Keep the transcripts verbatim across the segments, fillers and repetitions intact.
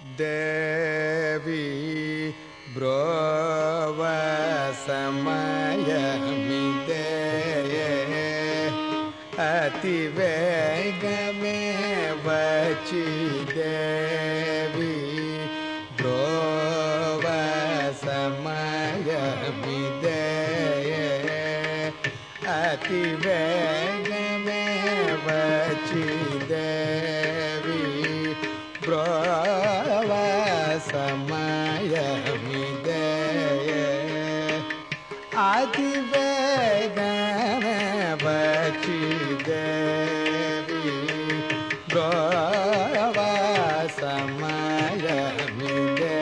దేవి బ్రోవ సమయమిదే అతి వేగమే వచ్చి దేవి బ్రోవ సమయమిదే అతి వేగమే వచ్చి దేవి బ్రోవ సమయమిదే అతి వేగమే వచ్చి దేవి బ్రోవ సమయమిదే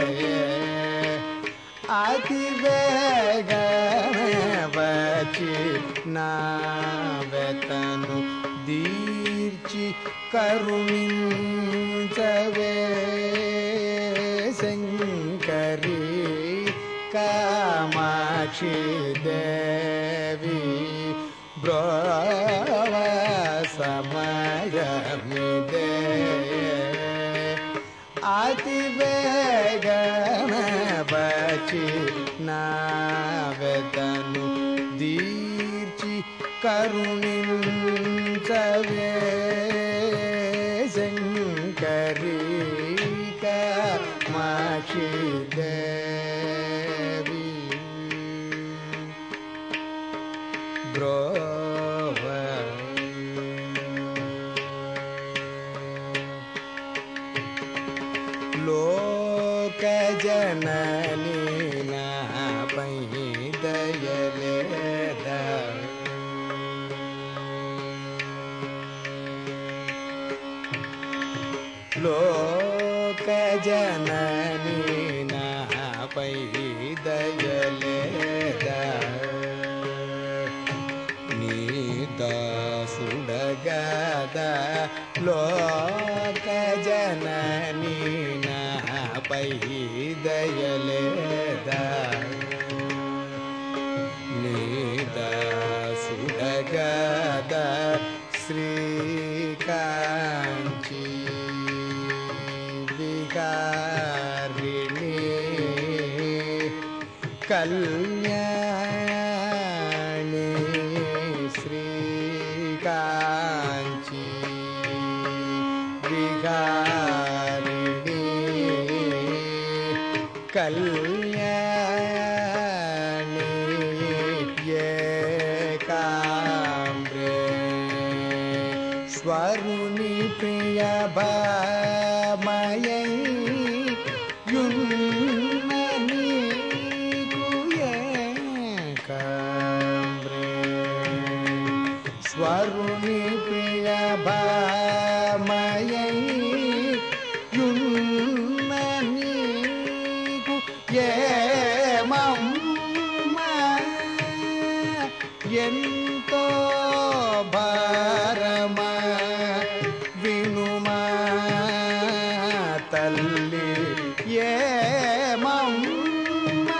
అతి వేగమే వచ్చి నా వెతను దీర్చి కరుణించవే శంకరి కామాక్షి దేవి బ్రోవ సమయమిదే అతి వేగమే వచ్చి నా వెతను దీర్చి కరుణించవే శంకరి కామాక్షి దేవి బ్రోవ లోక జనని నాపై దయలేదా లోక జనని నాపై దయలేదా నీ దాసుడగదా లోక జనని నాపై దయలేదా నీ దాసుడగదా శ్రీకాంచి వికారిణి కళ్యాణి శ్రీకాంచి వికారిణి కళ్యాణి ఏకాంబ్రే స్వరుని ప్రియ భామయై యున్నని కుయేకాంబ్రే స్వరుని ప్రియ భామయై యున్నని కుయేమమ్మ ఎంతో భారమా వినుమా తల్లి ఏమమ్మ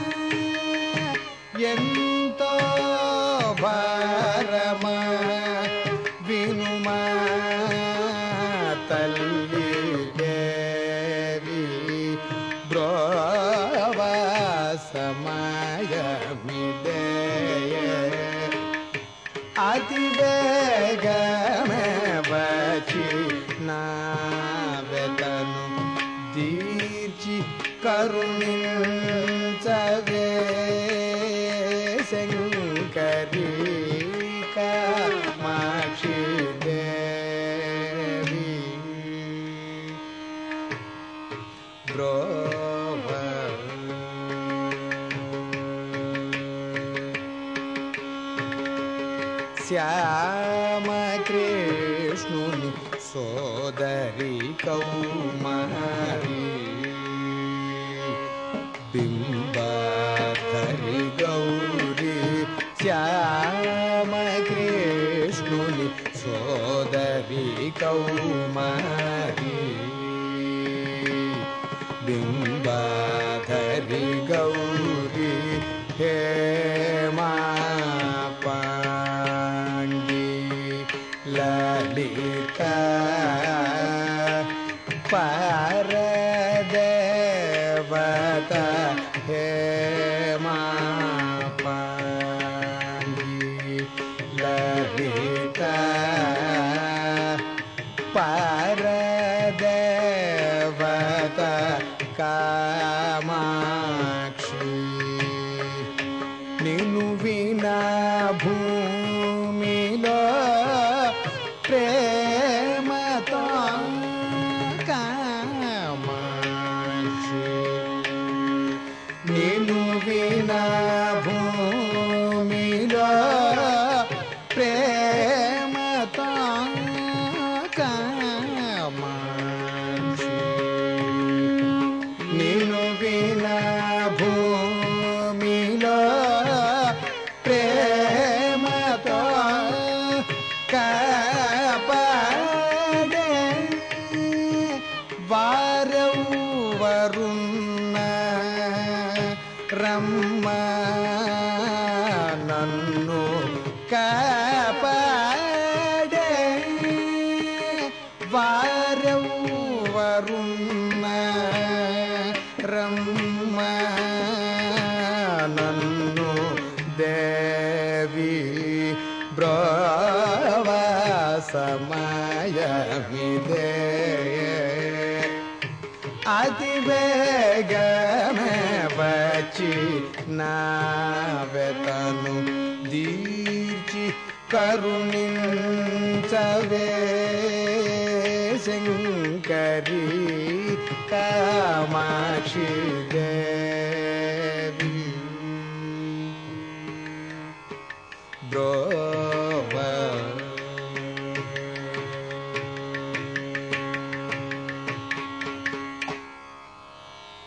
ఎంతో భారమా వినుమా తల్లి దేవి బ్రోవ సమయమిదే అతి వేగమే వచ్చి నా వెతను దీర్చి కరుణించవే శంకరి కామాక్షి దేవి బ్రోవ శ్యామ కృష్ణుని సోదరి కౌమారి బింబాధరి గౌరీ శ్యామ కృష్ణుని సోదరి కౌమారి బింబాధరి గౌరీ హేమా పాండి లలిత ప పరదేవత హేమాపాంగి లలిత పరదేవత కామాక్షి నిన్ను వినా భూమిలో ప్రేమతో కామాక్షి నిన్ను వినా భూమిలో ప్రేమతో కామాక్షి నిన్ను వినా భూమిలో ప్రేమతో కాపాడే వారెవ్వరున్న రమ్మ నన్ను కాపాడే వారెవ్వరున్న రమ్మ నన్ను దేవి బ్రవ సమయమిదే అతి వేగమే వచ్చి నా వెతను దీర్చి కరుణించవే శంకరి కామాక్షి దేవి బ్రో